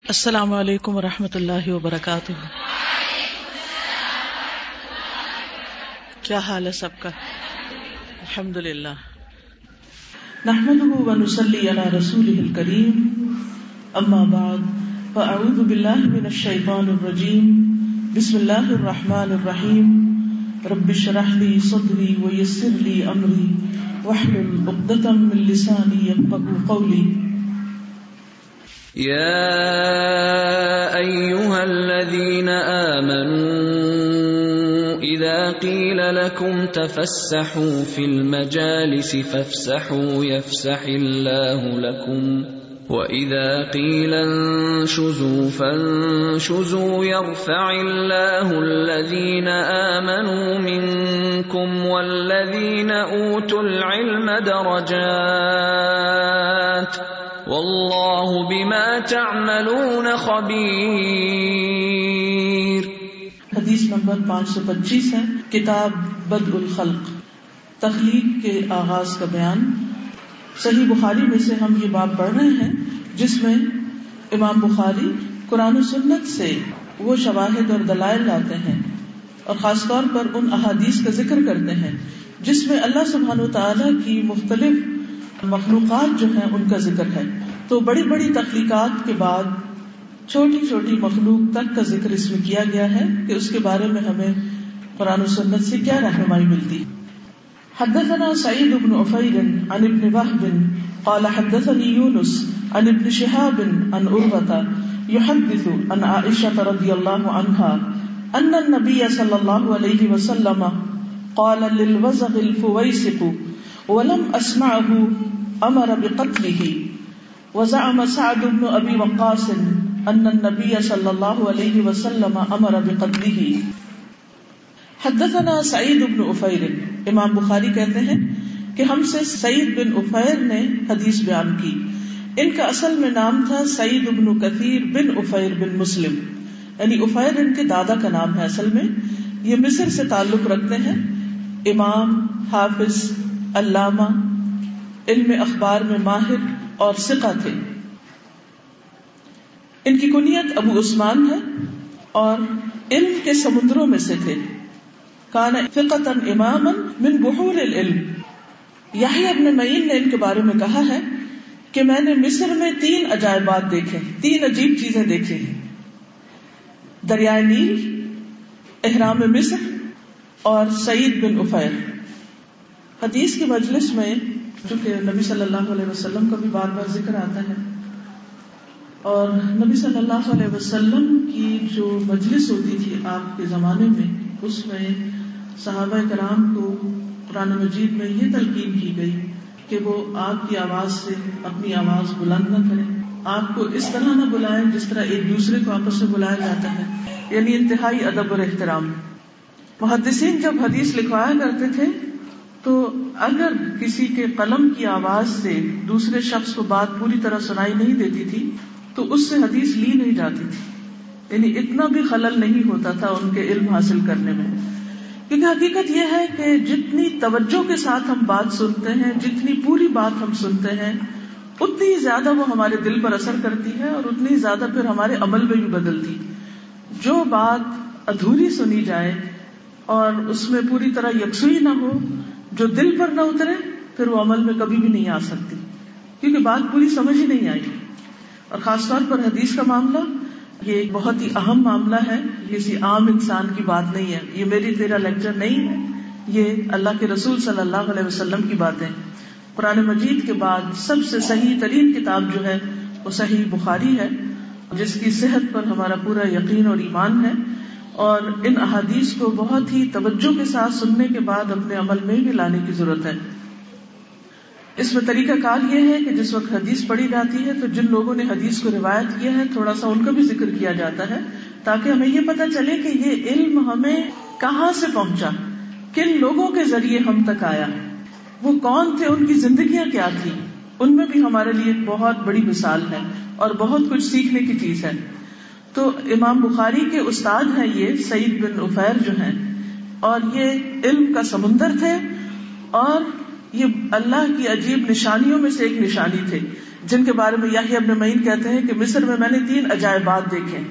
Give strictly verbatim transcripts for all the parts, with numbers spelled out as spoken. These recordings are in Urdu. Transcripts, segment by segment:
السلام علیکم ورحمۃ اللہ وبرکاتہ. کیا حال ہے سب کا؟ الحمد للہ. نحمده ونصلی علی رسوله الکریم. اما بعد فاعوذ باللہ من الشیطان الرجیم. بسم اللہ الرحمن الرحیم. رب اشرح لی صدری ویسر لی امری واحلل عقدۃ من لسانی یفقهوا قولی. يا أيها الذين آمنوا إذا قيل لكم تفسحوا في المجالس فافسحوا يفسح الله لكم وإذا قيل انشزوا فانشزوا يرفع الله الذين آمنوا منكم والذين أوتوا العلم درجات واللہ بما تعملون خبیر. حدیث نمبر پانچ سو پچیس ہے. کتاب بدء الخلق، تخلیق کے آغاز کا بیان. صحیح بخاری میں سے ہم یہ باب پڑھ رہے ہیں جس میں امام بخاری قرآن و سنت سے وہ شواہد اور دلائل لاتے ہیں اور خاص طور پر ان احادیث کا ذکر کرتے ہیں جس میں اللہ سبحانہ وتعالی کی مختلف مخلوقات جو ہیں ان کا ذکر ہے. تو بڑی بڑی تخلیقات کے بعد چھوٹی چھوٹی مخلوق تک کا ذکر اس میں کیا گیا ہے کہ اس کے بارے میں ہمیں قرآن و سنت سے کیا رہنمائی ملتی. حدثنا سعید بن عفیر عن ابن وهب قال حدثني يونس عن ابن شهاب عن عروة يحدث عن عائشة رضي الله عنها أن النبي صلى الله عليه وسلم قال للوزغ الفويسق ولم أسمعه أمر بقتله. وزعم سعد بن أبي وقاص أن النبي صلى الله عليه وسلم أمر بقتله. حدثنا سعید بن عفیر. امام بخاری کہتے ہیں کہ ہم سے سعید بن عفیر نے حدیث بیان کی. ان کا اصل میں نام تھا سعید بن کثیر بن عفیر بن مسلم، یعنی عفیر ان کے دادا کا نام ہے. اصل میں یہ مصر سے تعلق رکھتے ہیں. امام، حافظ، علامہ، علم اخبار میں ماہر اور ثقہ تھے. ان کی کنیت ابو عثمان ہے اور علم کے سمندروں میں سے تھے. کان ثقۃ اماما من بحور العلم. یحییٰ ابن معین نے ان کے بارے میں کہا ہے کہ میں نے مصر میں تین عجائبات دیکھے، تین عجیب چیزیں دیکھی ہیں: دریائے نیل، احرام مصر اور سعید بن عفیر. حدیث کی مجلس میں چونکہ نبی صلی اللہ علیہ وسلم کا بھی بار بار ذکر آتا ہے اور نبی صلی اللہ علیہ وسلم کی جو مجلس ہوتی تھی آپ کے زمانے میں، اس میں صحابہ کرام کو قرآن مجید میں یہ تلقین کی گئی کہ وہ آپ کی آواز سے اپنی آواز بلند نہ کریں، آپ کو اس طرح نہ بلائیں جس طرح ایک دوسرے کو آپس میں بلایا جاتا ہے، یعنی انتہائی ادب اور احترام. محدثین جب حدیث لکھوایا کرتے تھے تو اگر کسی کے قلم کی آواز سے دوسرے شخص کو بات پوری طرح سنائی نہیں دیتی تھی تو اس سے حدیث لی نہیں جاتی تھی، یعنی اتنا بھی خلل نہیں ہوتا تھا ان کے علم حاصل کرنے میں. کیونکہ حقیقت یہ ہے کہ جتنی توجہ کے ساتھ ہم بات سنتے ہیں، جتنی پوری بات ہم سنتے ہیں، اتنی زیادہ وہ ہمارے دل پر اثر کرتی ہے اور اتنی زیادہ پھر ہمارے عمل میں بھی بدلتی. جو بات ادھوری سنی جائے اور اس میں پوری طرح یکسوئی نہ ہو، جو دل پر نہ اترے، پھر وہ عمل میں کبھی بھی نہیں آ سکتی، کیونکہ بات پوری سمجھ ہی نہیں آئی. اور خاص طور پر حدیث کا معاملہ یہ ایک بہت ہی اہم معاملہ ہے. یہ کسی عام انسان کی بات نہیں ہے، یہ میری تیرا لیکچر نہیں ہے، یہ اللہ کے رسول صلی اللہ علیہ وسلم کی باتیں. قرآن مجید کے بعد سب سے صحیح ترین کتاب جو ہے وہ صحیح بخاری ہے، جس کی صحت پر ہمارا پورا یقین اور ایمان ہے. اور ان احادیث کو بہت ہی توجہ کے ساتھ سننے کے بعد اپنے عمل میں بھی لانے کی ضرورت ہے. اس میں طریقہ کار یہ ہے کہ جس وقت حدیث پڑھی جاتی ہے تو جن لوگوں نے حدیث کو روایت کیا ہے تھوڑا سا ان کا بھی ذکر کیا جاتا ہے، تاکہ ہمیں یہ پتہ چلے کہ یہ علم ہمیں کہاں سے پہنچا، کن لوگوں کے ذریعے ہم تک آیا، وہ کون تھے، ان کی زندگیاں کیا تھی. ان میں بھی ہمارے لیے ایک بہت بڑی مثال ہے اور بہت کچھ سیکھنے کی چیز ہے. تو امام بخاری کے استاد ہیں یہ سعید بن عفیر جو ہیں، اور یہ علم کا سمندر تھے اور یہ اللہ کی عجیب نشانیوں میں سے ایک نشانی تھے جن کے بارے میں یحییٰ ابن معین کہتے ہیں کہ مصر میں میں نے تین عجائبات دیکھے.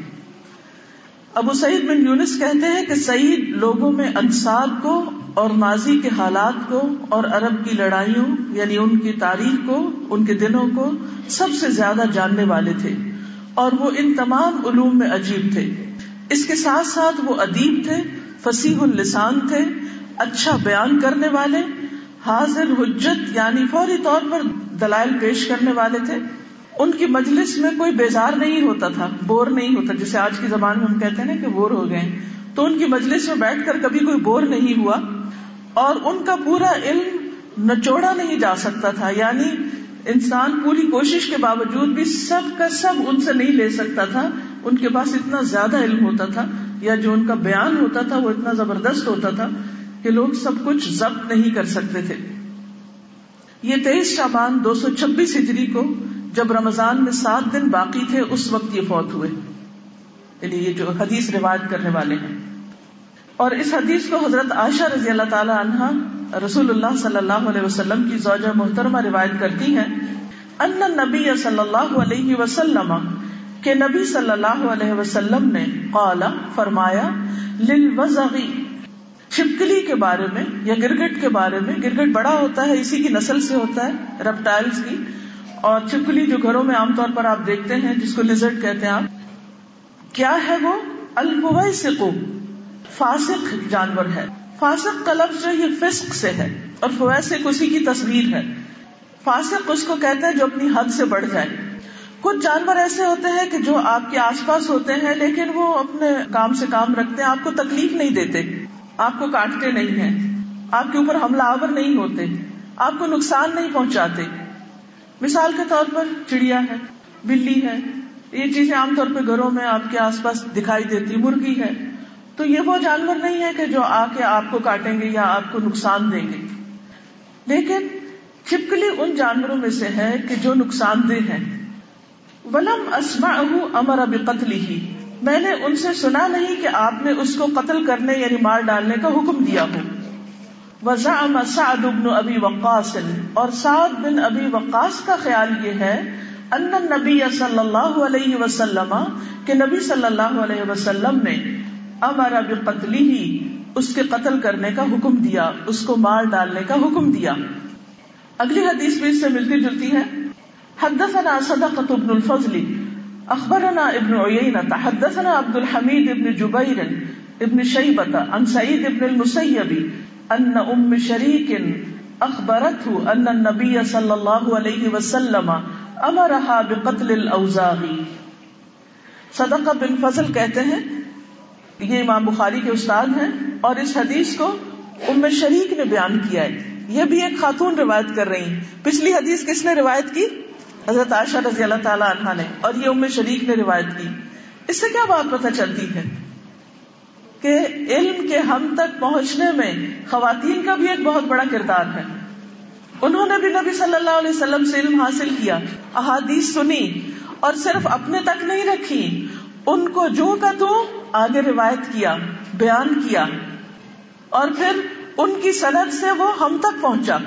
ابو سعید بن یونس کہتے ہیں کہ سعید لوگوں میں انساب کو اور ماضی کے حالات کو اور عرب کی لڑائیوں یعنی ان کی تاریخ کو، ان کے دنوں کو سب سے زیادہ جاننے والے تھے، اور وہ ان تمام علوم میں عجیب تھے. اس کے ساتھ ساتھ وہ ادیب تھے، فصیح اللسان تھے، اچھا بیان کرنے والے، حاضر حجت یعنی فوری طور پر دلائل پیش کرنے والے تھے. ان کی مجلس میں کوئی بیزار نہیں ہوتا تھا، بور نہیں ہوتا، جسے آج کی زبان میں ہم کہتے ہیں نا کہ بور ہو گئے، تو ان کی مجلس میں بیٹھ کر کبھی کوئی بور نہیں ہوا. اور ان کا پورا علم نچوڑا نہیں جا سکتا تھا، یعنی انسان پوری کوشش کے باوجود بھی سب کا سب ان سے نہیں لے سکتا تھا. ان کے پاس اتنا زیادہ علم ہوتا تھا، یا جو ان کا بیان ہوتا تھا وہ اتنا زبردست ہوتا تھا کہ لوگ سب کچھ ضبط نہیں کر سکتے تھے. یہ تیئیس شعبان دو سو چھبیس ہجری کو جب رمضان میں سات دن باقی تھے اس وقت یہ فوت ہوئے، یعنی یہ جو حدیث روایت کرنے والے ہیں. اور اس حدیث کو حضرت عائشہ رضی اللہ تعالی عنہا رسول اللہ صلی اللہ علیہ وسلم کی زوجہ محترمہ روایت کرتی ہیں ان النبی صلی اللہ علیہ وسلم کہ نبی صلی اللہ علیہ وسلم نے قال فرمایا للوزغ چھپکلی کے بارے میں یا گرگٹ کے بارے میں. گرگٹ بڑا ہوتا ہے، اسی کی نسل سے ہوتا ہے، ریپٹائلز کی. اور چھپکلی جو گھروں میں عام طور پر آپ دیکھتے ہیں جس کو لیزرڈ کہتے ہیں آپ، کیا ہے وہ؟ الفویسق فاسق جانور ہے. فاسق کا لفظ جو یہ فسق سے ہے اور فویسق اسی کی تصویر ہے. فاسق اس کو کہتے ہیں جو اپنی حد سے بڑھ جائے. کچھ جانور ایسے ہوتے ہیں کہ جو آپ کے آس پاس ہوتے ہیں لیکن وہ اپنے کام سے کام رکھتے ہیں، آپ کو تکلیف نہیں دیتے، آپ کو کاٹتے نہیں ہیں، آپ کے اوپر حملہ آور نہیں ہوتے، آپ کو نقصان نہیں پہنچاتے. مثال کے طور پر چڑیا ہے، بلی ہے، یہ چیزیں عام طور پہ گھروں میں آپ کے آس پاس دکھائی دیتی. مرغی ہے، تو یہ وہ جانور نہیں ہے کہ جو آ کے آپ کو کاٹیں گے یا آپ کو نقصان دیں گے. لیکن چھپکلی ان جانوروں میں سے ہے کہ جو نقصان دہ ہیں. وَلَمْ أَسْمَعْهُ أَمَرَ بِقَتْلِهِ میں نے ان سے سنا نہیں کہ آپ نے اس کو قتل کرنے یعنی مار ڈالنے کا حکم دیا ہو. وَزَعَمَ سَعْدُ بْنُ أَبِي وَقَّاصٍ اور سعد بن ابی وقاص کا خیال یہ ہے ان النبی صلی اللہ علیہ وسلم کہ نبی صلی اللہ علیہ وسلم نے امر بقتلہ اس کے قتل کرنے کا حکم دیا، اس کو مار ڈالنے کا حکم دیا. اگلی حدیث بھی اس سے ملتی جلتی ہے. حدثنا صدقة بن الفضل اخبرنا ابن عیینہ حدثنا عبد الحمید ابن جبیر ابن شیبة عن سعید ابن المسیب ان ام شریک اخبرته ان النبی صلی اللہ علیہ وسلم امرها بقتل الاوزاغ. صدقہ بن فضل کہتے ہیں، یہ امام بخاری کے استاد ہیں، اور اس حدیث کو ام شریک نے بیان کیا ہے. یہ بھی ایک خاتون روایت کر رہی ہیں. پچھلی حدیث کس نے روایت کی؟ حضرت عائشہ رضی اللہ تعالی عنہا نے، اور یہ ام شریک نے روایت کی. اس سے کیا بات پتہ چلتی ہے کہ علم کے ہم تک پہنچنے میں خواتین کا بھی ایک بہت بڑا کردار ہے. انہوں نے بھی نبی صلی اللہ علیہ وسلم سے علم حاصل کیا، احادیث سنی، اور صرف اپنے تک نہیں رکھی، ان کو جو کا تو آگے روایت کیا، بیان کیا، اور پھر ان کی سند سے وہ ہم تک پہنچا.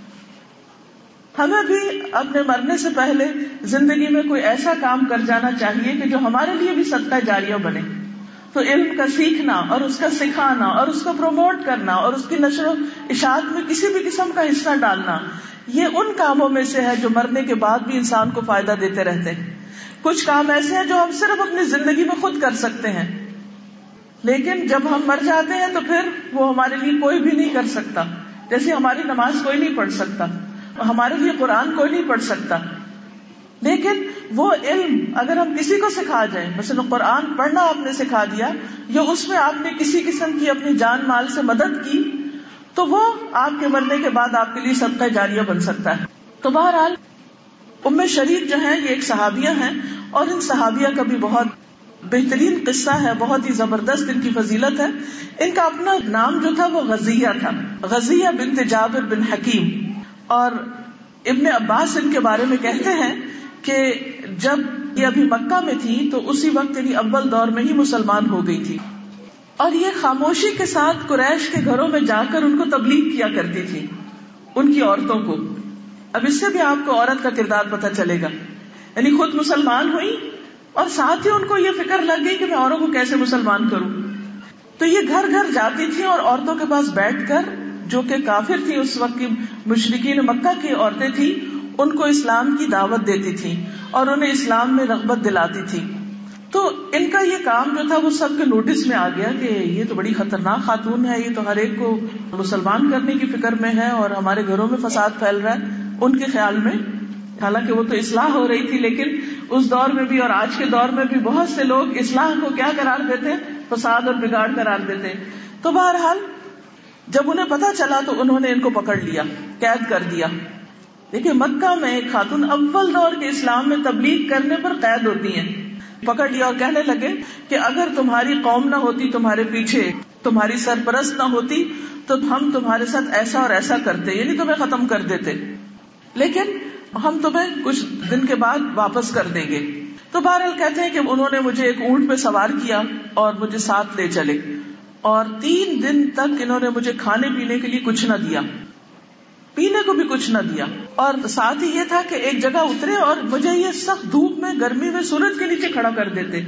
ہمیں بھی اپنے مرنے سے پہلے زندگی میں کوئی ایسا کام کر جانا چاہیے کہ جو ہمارے لیے بھی صدقہ جاریہ بنے. تو علم کا سیکھنا اور اس کا سکھانا اور اس کو پروموٹ کرنا اور اس کی نشر و اشاعت میں کسی بھی قسم کا حصہ ڈالنا، یہ ان کاموں میں سے ہے جو مرنے کے بعد بھی انسان کو فائدہ دیتے رہتے ہیں. کچھ کام ایسے ہیں جو ہم صرف اپنی زندگی میں خود کر سکتے ہیں، لیکن جب ہم مر جاتے ہیں تو پھر وہ ہمارے لیے کوئی بھی نہیں کر سکتا. جیسے ہماری نماز کوئی نہیں پڑھ سکتا، ہمارے لیے قرآن کوئی نہیں پڑھ سکتا. لیکن وہ علم اگر ہم کسی کو سکھا جائیں، مثلا قرآن پڑھنا آپ نے سکھا دیا، یا اس میں آپ نے کسی قسم کی اپنی جان مال سے مدد کی، تو وہ آپ کے مرنے کے بعد آپ کے لیے صدقہ جاریہ بن سکتا ہے. تو بہرحال ام شریک جو ہیں یہ ایک صحابیہ ہیں، اور ان صحابیہ کا بھی بہت بہترین قصہ ہے، بہت ہی زبردست ان کی فضیلت ہے. ان کا اپنا نام جو تھا وہ غزیہ تھا، غزیہ بنت جابر بن حکیم. اور ابن عباس ان کے بارے میں کہتے ہیں کہ جب یہ ابھی مکہ میں تھی تو اسی وقت یعنی اول دور میں ہی مسلمان ہو گئی تھی، اور یہ خاموشی کے ساتھ قریش کے گھروں میں جا کر ان کو تبلیغ کیا کرتی تھی، ان کی عورتوں کو. اب اس سے بھی آپ کو عورت کا کردار پتہ چلے گا. یعنی خود مسلمان ہوئی اور ساتھ ہی ان کو یہ فکر لگ گئی کہ میں اوروں کو کیسے مسلمان کروں. تو یہ گھر گھر جاتی تھی اور عورتوں کے پاس بیٹھ کر، جو کہ کافر تھی اس وقت کی مشرکین مکہ کی عورتیں تھیں، ان کو اسلام کی دعوت دیتی تھی اور انہیں اسلام میں رغبت دلاتی تھی. تو ان کا یہ کام جو تھا وہ سب کے نوٹس میں آ گیا کہ یہ تو بڑی خطرناک خاتون ہے، یہ تو ہر ایک کو مسلمان کرنے کی فکر میں ہے اور ہمارے گھروں میں فساد پھیل رہا ہے ان کے خیال میں. حالانکہ وہ تو اصلاح ہو رہی تھی، لیکن اس دور میں بھی اور آج کے دور میں بھی بہت سے لوگ اصلاح کو کیا قرار دیتے ہیں؟ فساد اور بگاڑ قرار دیتے ہیں. تو بہرحال جب انہیں پتا چلا تو انہوں نے ان کو پکڑ لیا، قید کر دیا. دیکھیں مکہ میں ایک خاتون اول دور کے اسلام میں تبلیغ کرنے پر قید ہوتی ہیں. پکڑ لیا اور کہنے لگے کہ اگر تمہاری قوم نہ ہوتی تمہارے پیچھے، تمہاری سرپرست نہ ہوتی تو ہم تمہارے ساتھ ایسا اور ایسا کرتے، یعنی تمہیں ختم کر دیتے، لیکن ہم تمہیں کچھ دن کے بعد واپس کر دیں گے. تو بہرحال کہتے ہیں کہ انہوں نے مجھے ایک اونٹ پہ سوار کیا اور مجھے ساتھ لے چلے، اور تین دن تک انہوں نے مجھے کھانے پینے کے لیے کچھ نہ دیا، پینے کو بھی کچھ نہ دیا. اور ساتھ ہی یہ تھا کہ ایک جگہ اترے اور مجھے یہ سخت دھوپ میں، گرمی میں سورج کے نیچے کھڑا کر دیتے.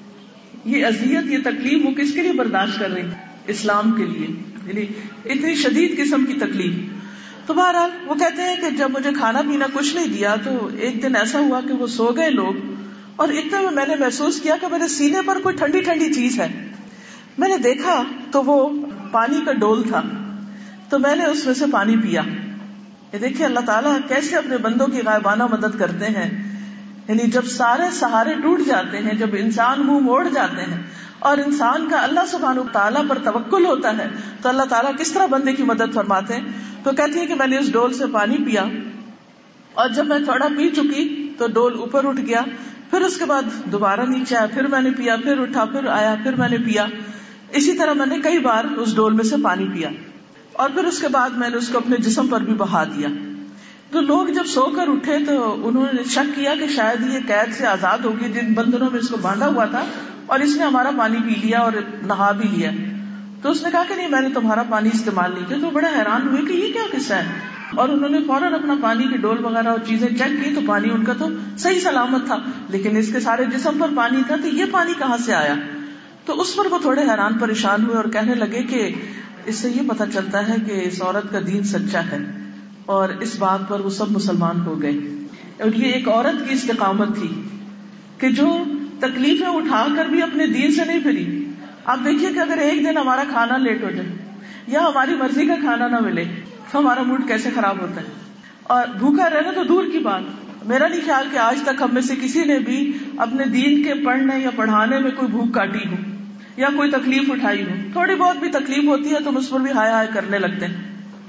یہ اذیت، یہ تکلیف وہ کس کے لیے برداشت کر رہی؟ اسلام کے لیے. یعنی اتنی شدید قسم کی تکلیف. تو بہرحال وہ کہتے ہیں کہ جب مجھے کھانا پینا کچھ نہیں دیا تو ایک دن ایسا ہوا کہ وہ سو گئے لوگ، اور اتنے میں میں نے محسوس کیا کہ میرے سینے پر کوئی ٹھنڈی ٹھنڈی چیز ہے. میں نے دیکھا تو وہ پانی کا ڈول تھا، تو میں نے اس میں سے پانی پیا. یہ دیکھیں اللہ تعالیٰ کیسے اپنے بندوں کی غائبانہ مدد کرتے ہیں. یعنی جب سارے سہارے ٹوٹ جاتے ہیں، جب انسان منہ موڑ جاتے ہیں اور انسان کا اللہ سبحانہ تعالیٰ پر توکل ہوتا ہے تو اللہ تعالیٰ کس طرح بندے کی مدد فرماتے ہیں. تو کہتی ہے کہ میں نے اس ڈول سے پانی پیا، اور جب میں تھوڑا پی چکی تو ڈول اوپر اٹھ گیا، پھر اس کے بعد دوبارہ نیچے آیا، پھر میں نے پیا، پھر اٹھا، پھر آیا، پھر میں نے پیا. اسی طرح میں نے کئی بار اس ڈول میں سے پانی پیا، اور پھر اس کے بعد میں نے اس کو اپنے جسم پر بھی بہا دیا. تو لوگ جب سو کر اٹھے تو انہوں نے شک کیا کہ شاید یہ قید سے آزاد ہوگی جن بندروں میں اس کو باندھا ہوا تھا، اور اس نے ہمارا پانی پی لیا اور نہا بھی لیا. تو اس نے کہا کہ نہیں، میں نے تمہارا پانی استعمال نہیں کیا. تو بڑا حیران ہوئے کہ یہ کیا قصہ ہے، اور انہوں نے فوراً اپنا پانی کی ڈول وغیرہ اور چیزیں چیک کی تو پانی ان کا تو صحیح سلامت تھا، لیکن اس کے سارے جسم پر پانی تھا، تو یہ پانی کہاں سے آیا؟ تو اس پر وہ تھوڑے حیران پریشان ہوئے اور کہنے لگے کہ اس سے یہ پتہ چلتا ہے کہ اس عورت کا دین سچا ہے. اور اس بات پر وہ سب مسلمان ہو گئے. اور یہ ایک عورت کی استقامت تھی کہ جو تکلیفیں اٹھا کر بھی اپنے دین سے نہیں پھری. آپ دیکھیے کہ اگر ایک دن ہمارا کھانا لیٹ ہو جائے یا ہماری مرضی کا کھانا نہ ملے تو ہمارا موڈ کیسے خراب ہوتا ہے. اور بھوکا رہنا تو دور کی بات، میرا نہیں خیال کہ آج تک ہم میں سے کسی نے بھی اپنے دین کے پڑھنے یا پڑھانے میں کوئی بھوک کاٹی ہو یا کوئی تکلیف اٹھائی ہو. تھوڑی بہت بھی تکلیف ہوتی ہے تو اس پر بھی ہائے ہائے کرنے لگتے ہیں.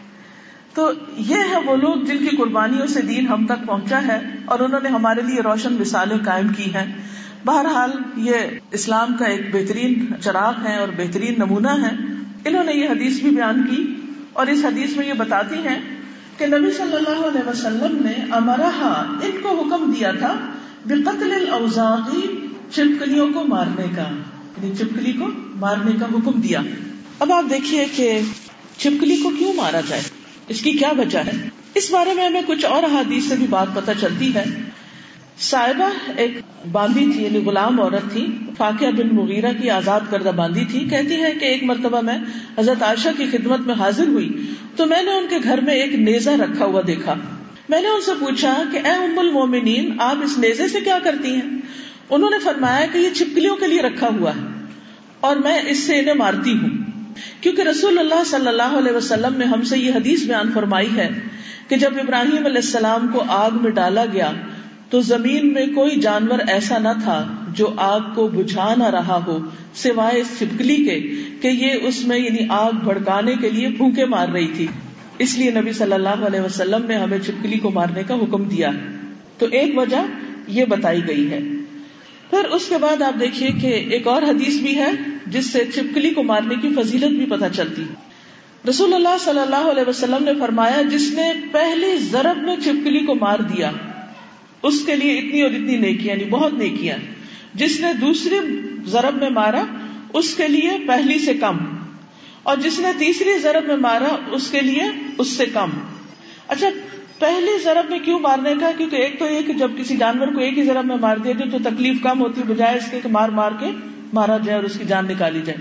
تو یہ ہے وہ لوگ جن کی قربانیوں سے دین ہم تک پہنچا ہے، اور انہوں نے ہمارے لیے روشن مثالیں قائم کی ہیں. بہرحال یہ اسلام کا ایک بہترین چراغ ہے اور بہترین نمونہ ہے. انہوں نے یہ حدیث بھی بیان کی، اور اس حدیث میں یہ بتاتی ہیں کہ نبی صلی اللہ علیہ وسلم نے امرہا، ان کو حکم دیا تھا، بقتل الاوزاغ، چپکلیوں کو مارنے کا، یعنی چپکلی کو مارنے کا حکم دیا. اب آپ دیکھیے کہ چپکلی کو کیوں مارا جائے، اس کی کیا وجہ ہے. اس بارے میں ہمیں کچھ اور احادیث سے بھی بات پتہ چلتی ہے. صاحبہ ایک باندی تھی، یعنی غلام عورت تھی، فاقیہ بن مغیرہ کی آزاد کردہ باندی تھی. کہتی ہے کہ ایک مرتبہ میں حضرت عائشہ کی خدمت میں حاضر ہوئی تو میں نے ان کے گھر میں ایک نیزہ رکھا ہوا دیکھا. میں نے ان سے پوچھا کہ اے ام المومنین، آپ اس نیزے سے کیا کرتی ہیں؟ انہوں نے فرمایا کہ یہ چھپکلیوں کے لیے رکھا ہوا ہے اور میں اس سے انہیں مارتی ہوں، کیونکہ رسول اللہ صلی اللہ علیہ وسلم نے ہم سے یہ حدیث بیان فرمائی ہے کہ جب ابراہیم علیہ السلام کو آگ میں ڈالا گیا تو زمین میں کوئی جانور ایسا نہ تھا جو آگ کو بجھا نہ رہا ہو سوائے اس چھپکلی کے کہ یہ اس میں یعنی آگ بھڑکانے کے لیے پھونکے مار رہی تھی. اس لیے نبی صلی اللہ علیہ وسلم نے ہمیں چھپکلی کو مارنے کا حکم دیا. تو ایک وجہ یہ بتائی گئی ہے. پھر اس کے بعد آپ دیکھیے کہ ایک اور حدیث بھی ہے جس سے چھپکلی کو مارنے کی فضیلت بھی پتہ چلتی ہے. رسول اللہ صلی اللہ علیہ وسلم نے فرمایا، جس نے پہلی ضرب میں چھپکلی کو مار دیا اس کے لیے اتنی اور اتنی نیکیاں، یعنی بہت نیکیاں. جس نے دوسری ضرب میں مارا اس کے لیے پہلی سے کم، اور جس نے تیسری ضرب میں مارا اس کے لیے اس سے کم. اچھا، پہلی ضرب میں کیوں مارنے کا؟ کیونکہ ایک تو یہ کہ جب کسی جانور کو ایک ہی ضرب میں مار دیا جائے تو تکلیف کم ہوتی ہے بجائے اس کے کہ مار مار کے مارا جائے اور اس کی جان نکالی جائے.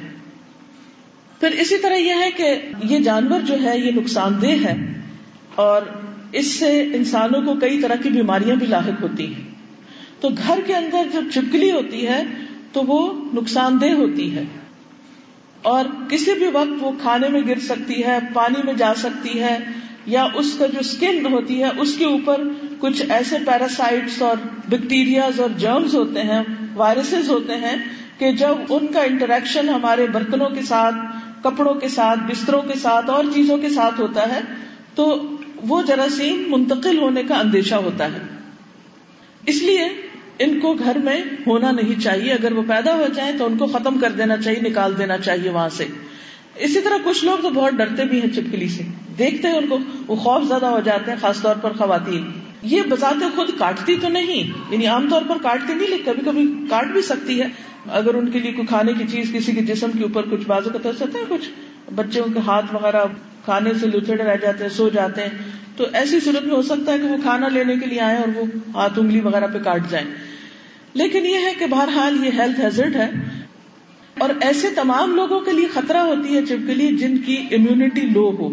پھر اسی طرح یہ ہے کہ یہ جانور جو ہے یہ نقصان دہ ہے اور اس سے انسانوں کو کئی طرح کی بیماریاں بھی لاحق ہوتی ہیں. تو گھر کے اندر جو چھپکلی ہوتی ہے تو وہ نقصان دہ ہوتی ہے اور کسی بھی وقت وہ کھانے میں گر سکتی ہے, پانی میں جا سکتی ہے, یا اس کا جو اسکن ہوتی ہے اس کے اوپر کچھ ایسے پیراسائٹس اور بیکٹیریاز اور جرمز ہوتے ہیں, وائرسز ہوتے ہیں کہ جب ان کا انٹریکشن ہمارے برتنوں کے ساتھ, کپڑوں کے ساتھ, بستروں کے ساتھ اور چیزوں کے ساتھ ہوتا ہے تو وہ جراثیم منتقل ہونے کا اندیشہ ہوتا ہے. اس لیے ان کو گھر میں ہونا نہیں چاہیے. اگر وہ پیدا ہو جائیں تو ان کو ختم کر دینا چاہیے, نکال دینا چاہیے وہاں سے. اسی طرح کچھ لوگ تو بہت ڈرتے بھی ہیں چھپکلی سے, دیکھتے ہیں ان کو وہ خوف زدہ ہو جاتے ہیں, خاص طور پر خواتین. یہ بذات خود کاٹتی تو نہیں, یعنی عام طور پر کاٹتی نہیں, لیکن کبھی کبھی کاٹ بھی سکتی ہے اگر ان کے لیے کوئی کھانے کی چیز کسی کے جسم کے اوپر کچھ بازو کا طرف ہوتا ہے. کچھ بچوں کے ہاتھ وغیرہ کھانے سے لچڑے رہ جاتے ہیں, سو جاتے ہیں, تو ایسی صورت میں ہو سکتا ہے کہ وہ کھانا لینے کے لیے آئے اور وہ ہاتھ انگلی وغیرہ پہ کاٹ جائیں. لیکن یہ ہے کہ بہرحال یہ ہیلتھ ہیزرڈ ہے اور ایسے تمام لوگوں کے لیے خطرہ ہوتی ہے چھپکلی جن کی امیونٹی لو ہو,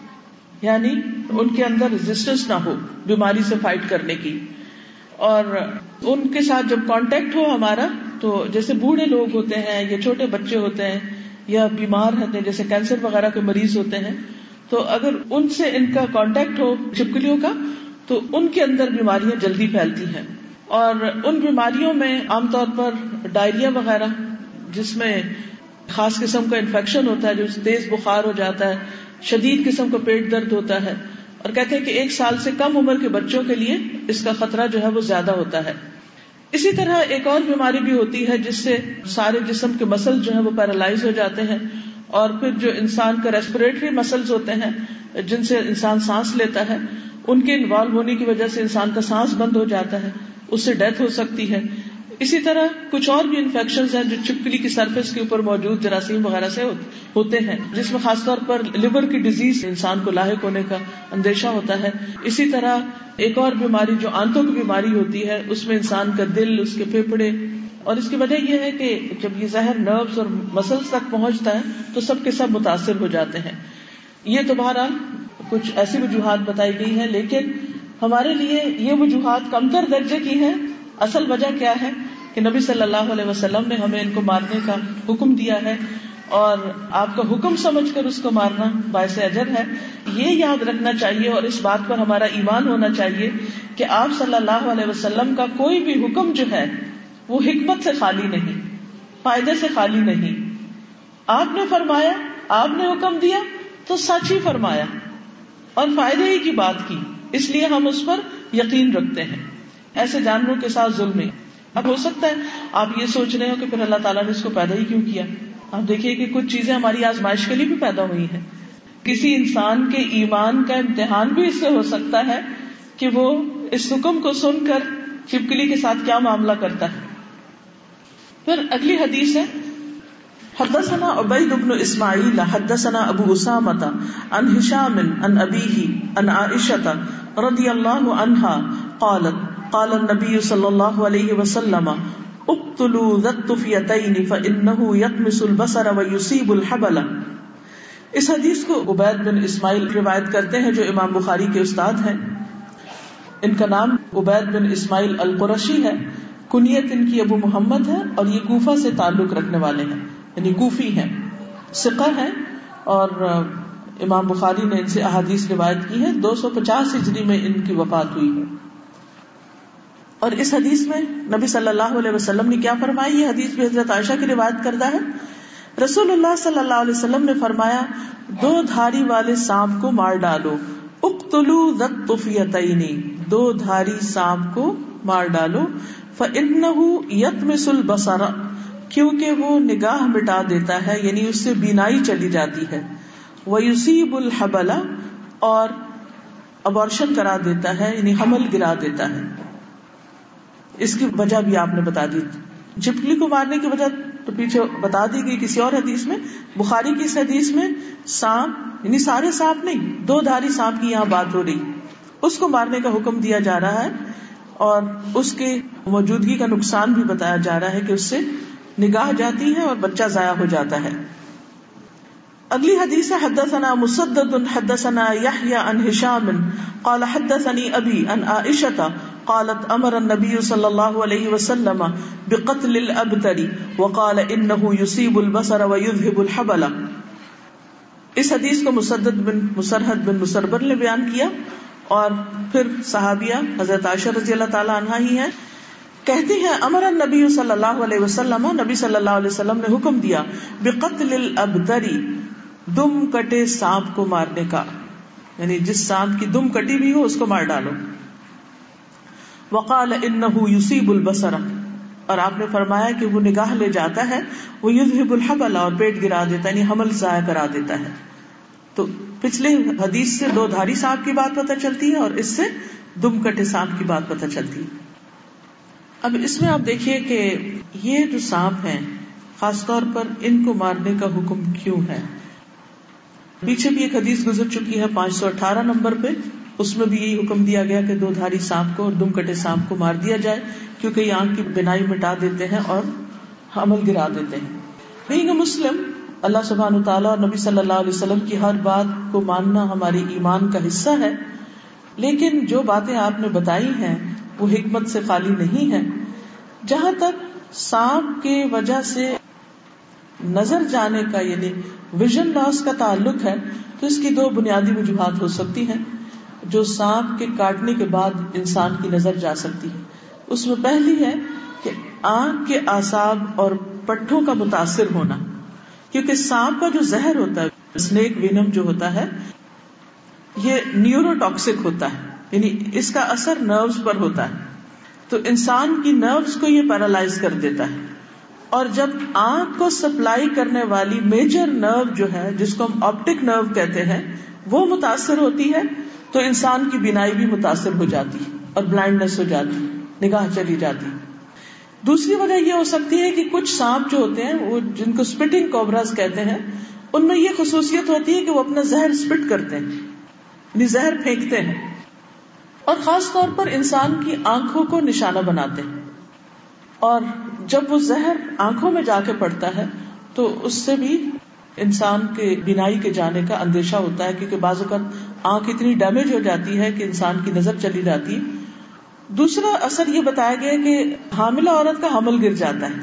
یعنی ان کے اندر ریزسٹنس نہ ہو بیماری سے فائٹ کرنے کی. اور ان کے ساتھ جب کانٹیکٹ ہو ہمارا, تو جیسے بوڑھے لوگ ہوتے ہیں یا چھوٹے بچے ہوتے ہیں یا بیمار ہوتے ہیں جیسے کینسر وغیرہ کے مریض ہوتے ہیں, تو اگر ان سے ان کا کانٹیکٹ ہو چھپکلیوں کا تو ان کے اندر بیماریاں جلدی پھیلتی ہیں. اور ان بیماریوں میں عام طور پر ڈائریا وغیرہ, جس میں خاص قسم کا انفیکشن ہوتا ہے, جو تیز بخار ہو جاتا ہے, شدید قسم کا پیٹ درد ہوتا ہے, اور کہتے ہیں کہ ایک سال سے کم عمر کے بچوں کے لیے اس کا خطرہ جو ہے وہ زیادہ ہوتا ہے. اسی طرح ایک اور بیماری بھی ہوتی ہے جس سے سارے جسم کے مسل جو ہیں وہ پیرالائز ہو جاتے ہیں, اور پھر جو انسان کا ریسپریٹری مسلز ہوتے ہیں جن سے انسان سانس لیتا ہے, ان کے انوالو ہونے کی وجہ سے انسان کا سانس بند ہو جاتا ہے, اس سے ڈیتھ ہو سکتی ہے. اسی طرح کچھ اور بھی انفیکشنز ہیں جو چھپکلی کی سرفیس کے اوپر موجود جراثیم وغیرہ سے ہوتے ہیں, جس میں خاص طور پر لیور کی ڈیزیز انسان کو لاحق ہونے کا اندیشہ ہوتا ہے. اسی طرح ایک اور بیماری جو آنتوں کی بیماری ہوتی ہے, اس میں انسان کا دل, اس کے پھیپھڑے, اور اس کی وجہ یہ ہے کہ جب یہ زہر نروز اور مسلز تک پہنچتا ہے تو سب کے سب متاثر ہو جاتے ہیں. یہ تو بہرحال کچھ ایسی وجوہات بتائی گئی ہیں, لیکن ہمارے لیے یہ وجوہات کمتر درجے کی ہیں. اصل وجہ کیا ہے کہ نبی صلی اللہ علیہ وسلم نے ہمیں ان کو مارنے کا حکم دیا ہے, اور آپ کا حکم سمجھ کر اس کو مارنا باعث اجر ہے. یہ یاد رکھنا چاہیے اور اس بات پر ہمارا ایمان ہونا چاہیے کہ آپ صلی اللہ علیہ وسلم کا کوئی بھی حکم جو ہے وہ حکمت سے خالی نہیں, فائدے سے خالی نہیں. آپ نے فرمایا, آپ نے حکم دیا تو سچ ہی فرمایا اور فائدے ہی کی بات کی, اس لیے ہم اس پر یقین رکھتے ہیں. ایسے جانوروں کے ساتھ ظلم نہیں. اب ہو سکتا ہے آپ یہ سوچ رہے ہو کہ پھر اللہ تعالیٰ نے اس کو پیدا ہی کیوں کیا. آپ دیکھیے کہ کچھ چیزیں ہماری آزمائش کے لیے بھی پیدا ہوئی ہیں. کسی انسان کے ایمان کا امتحان بھی اس سے ہو سکتا ہے کہ وہ اس حکم کو سن کر چھپکلی کے ساتھ کیا معاملہ کرتا ہے. پھر اگلی حدیث ہے, حدثنا عبید بن اسماعیل حدثنا ابو اسامۃ عن ہشام عن ابیہ عن عائشہ رضی اللہ عنہا قالت قال النبی صلی اللہ علیہ وسلم اقتلوا ذا الطفیتین فانہ یطمس البصر ویصیب الحبل. اس حدیث کو عبید بن اسماعیل روایت کرتے ہیں جو امام بخاری کے استاد ہیں. ان کا نام عبید بن اسماعیل القرشی ہے, کنیت ان کی ابو محمد ہے, اور یہ کوفہ سے تعلق رکھنے والے ہیں, یعنی کوفی ہیں, ثقہ ہیں, اور امام بخاری نے ان سے احادیث روایت کی ہے. دو سو پچاس ہجری میں ان کی وفات ہوئی ہے. اور اس حدیث میں نبی صلی اللہ علیہ وسلم نے کیا فرمایا, یہ حدیث بھی حضرت عائشہ کی روایت کردہ ہے. رسول اللہ صلی اللہ علیہ وسلم نے فرمایا, دو دھاری والے سانپ کو مار ڈالو. اقتلوا ذا الطفیتین, دو دھاری سانپ کو مار ڈالو. فإنه يطمس البصر, کیونکہ وہ نگاہ مٹا دیتا ہے, یعنی اس سے بینائی چلی جاتی ہے. ويصيب الحبل, اور ابارشن کرا دیتا ہے, یعنی حمل گرا دیتا ہے. اس کی وجہ بھی آپ نے بتا دی. چھپکلی کو مارنے کی وجہ تو پیچھے بتا دی گئی کسی اور حدیث میں. بخاری کی اس حدیث میں سانپ, یعنی سارے سانپ نہیں, دو دھاری سانپ کی یہاں بات ہو رہی. اس کو مارنے کا حکم دیا جا رہا ہے اور اس کے موجودگی کا نقصان بھی بتایا جا رہا ہے کہ اس سے نگاہ جاتی ہے اور بچہ ضائع ہو جاتا ہے. اگلی حدیث ہے حدثنا مسدد حدثنا یحیی عن ہشام قال حدثني ابي عن عائشة قالت امر النبي صلی اللہ علیہ وسلم بقتل الابتر وقال انه يصيب البصر ويذهب الحبل. اس حدیث کو مسدد بن مسرحد بن مسربر نے بیان کیا اور پھر صحابیہ حضرت عائشہ رضی اللہ تعالی عنہا ہی ہیں، کہتی ہیں امر النبی صلی اللہ علیہ وسلم، نبی صلی اللہ علیہ وسلم نے حکم دیا بقتل الابتری، دم کٹے سانپ کو مارنے کا، یعنی جس سانپ کی دم کٹی بھی ہو اس کو مار ڈالو. وقال انه يصيب البصر، اور آپ نے فرمایا کہ وہ نگاہ لے جاتا ہے، وہ يذهب الحبل، اور پیٹ گرا دیتا ہے، یعنی حمل ضائع کرا دیتا ہے. تو پچھلے حدیث سے دو دھاری سانپ کی بات پتہ چلتی ہے اور اس سے دم کٹے سانپ کی بات پتہ چلتی ہے. اب اس میں آپ دیکھیے کہ یہ جو سانپ ہیں خاص طور پر ان کو مارنے کا حکم کیوں ہے. پیچھے بھی ایک حدیث گزر چکی ہے پانچ سو اٹھارہ نمبر پہ، اس میں بھی یہی حکم دیا گیا کہ دو دھاری سانپ کو اور دم کٹے سانپ کو مار دیا جائے، کیونکہ یہ آنکھ کی بینائی مٹا دیتے ہیں اور حمل گرا دیتے ہیں. بینگ مسلم، اللہ سبحانہ وتعالیٰ اور نبی صلی اللہ علیہ وسلم کی ہر بات کو ماننا ہماری ایمان کا حصہ ہے، لیکن جو باتیں آپ نے بتائی ہیں وہ حکمت سے خالی نہیں ہے. جہاں تک سانپ کے وجہ سے نظر جانے کا یعنی ویژن لاس کا تعلق ہے تو اس کی دو بنیادی وجوہات ہو سکتی ہیں جو سانپ کے کاٹنے کے بعد انسان کی نظر جا سکتی ہے. اس میں پہلی ہے کہ آنکھ کے اعصاب اور پٹھوں کا متاثر ہونا، کیونکہ سانپ کا جو زہر ہوتا ہے، اسنیک وینم جو ہوتا ہے، یہ نیورو ٹاکسک ہوتا ہے، یعنی اس کا اثر نروز پر ہوتا ہے. تو انسان کی نروز کو یہ پیرالائز کر دیتا ہے، اور جب آنکھ کو سپلائی کرنے والی میجر نرو جو ہے جس کو ہم آپٹک نرو کہتے ہیں وہ متاثر ہوتی ہے تو انسان کی بینائی بھی متاثر ہو جاتی ہے اور بلائنڈنس ہو جاتی ہے، نگاہ چلی جاتی ہے. دوسری وجہ یہ ہو سکتی ہے کہ کچھ سانپ جو ہوتے ہیں وہ جن کو سپٹنگ کوبراز کہتے ہیں، ان میں یہ خصوصیت ہوتی ہے کہ وہ اپنا زہر سپٹ کرتے ہیں، یعنی زہر پھینکتے ہیں، اور خاص طور پر انسان کی آنکھوں کو نشانہ بناتے ہیں. اور جب وہ زہر آنکھوں میں جا کے پڑتا ہے تو اس سے بھی انسان کے بینائی کے جانے کا اندیشہ ہوتا ہے، کیونکہ بعض اوقات آنکھ اتنی ڈیمیج ہو جاتی ہے کہ انسان کی نظر چلی جاتی ہے. دوسرا اثر یہ بتایا گیا کہ حاملہ عورت کا حمل گر جاتا ہے،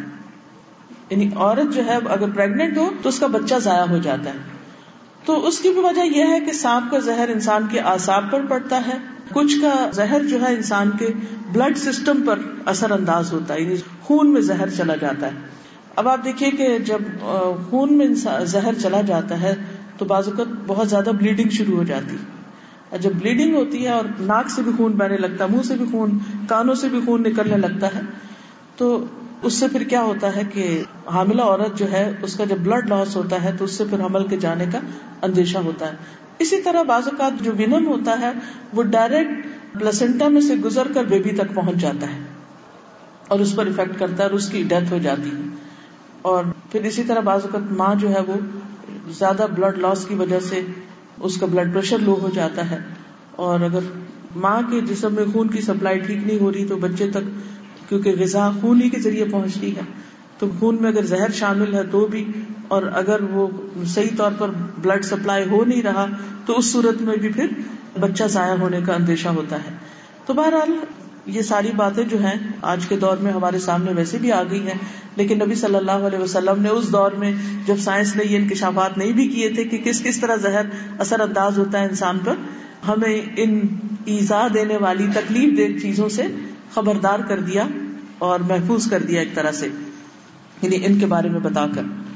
یعنی عورت جو ہے اگر پریگننٹ ہو تو اس کا بچہ ضائع ہو جاتا ہے. تو اس کی بھی وجہ یہ ہے کہ سانپ کا زہر انسان کے اعصاب پر پڑتا ہے، کچھ کا زہر جو ہے انسان کے بلڈ سسٹم پر اثر انداز ہوتا ہے، یعنی خون میں زہر چلا جاتا ہے. اب آپ دیکھیے کہ جب خون میں زہر چلا جاتا ہے تو بعض اوقات بہت زیادہ بلیڈنگ شروع ہو جاتی ہے، اور جب بلیڈنگ ہوتی ہے اور ناک سے بھی خون بہنے لگتا ہے، منہ سے بھی خون، کانوں سے بھی خون نکلنے لگتا ہے، تو اس سے پھر کیا ہوتا ہے کہ حاملہ عورت جو ہے اس کا جب بلڈ لاس ہوتا ہے تو اس سے پھر حمل کے جانے کا اندیشہ ہوتا ہے. اسی طرح بعض اوقات جو وینم ہوتا ہے وہ ڈائریکٹ پلاسنٹا میں سے گزر کر بیبی تک پہنچ جاتا ہے اور اس پر افیکٹ کرتا ہے اور اس کی ڈیتھ ہو جاتی ہے. اور پھر اسی طرح بعض اوقات ماں جو ہے وہ زیادہ بلڈ لاس کی وجہ سے اس کا بلڈ پریشر لو ہو جاتا ہے، اور اگر ماں کے جسم میں خون کی سپلائی ٹھیک نہیں ہو رہی تو بچے تک، کیونکہ غذا خون ہی کے ذریعے پہنچتی ہے، تو خون میں اگر زہر شامل ہے تو بھی، اور اگر وہ صحیح طور پر بلڈ سپلائی ہو نہیں رہا تو اس صورت میں بھی پھر بچہ ضائع ہونے کا اندیشہ ہوتا ہے. تو بہرحال یہ ساری باتیں جو ہیں آج کے دور میں ہمارے سامنے ویسے بھی آ گئی ہیں، لیکن نبی صلی اللہ علیہ وسلم نے اس دور میں جب سائنس نے یہ انکشافات نہیں بھی کیے تھے کہ کس کس طرح زہر اثر انداز ہوتا ہے انسان پر، ہمیں ان ایذا دینے والی تکلیف دہ چیزوں سے خبردار کر دیا اور محفوظ کر دیا ایک طرح سے، یعنی ان کے بارے میں بتا کر.